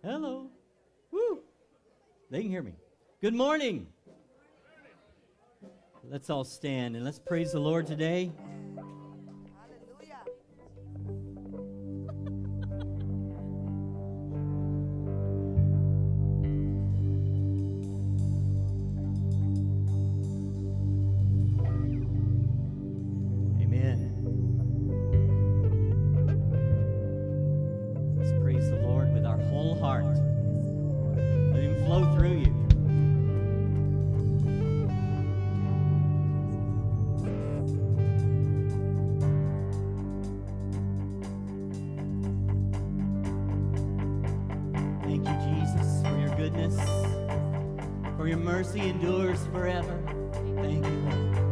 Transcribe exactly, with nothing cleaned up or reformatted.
Hello. Woo. They can hear me. Good morning. Let's all stand and let's praise the Lord today. Endures forever. Thank you, Lord.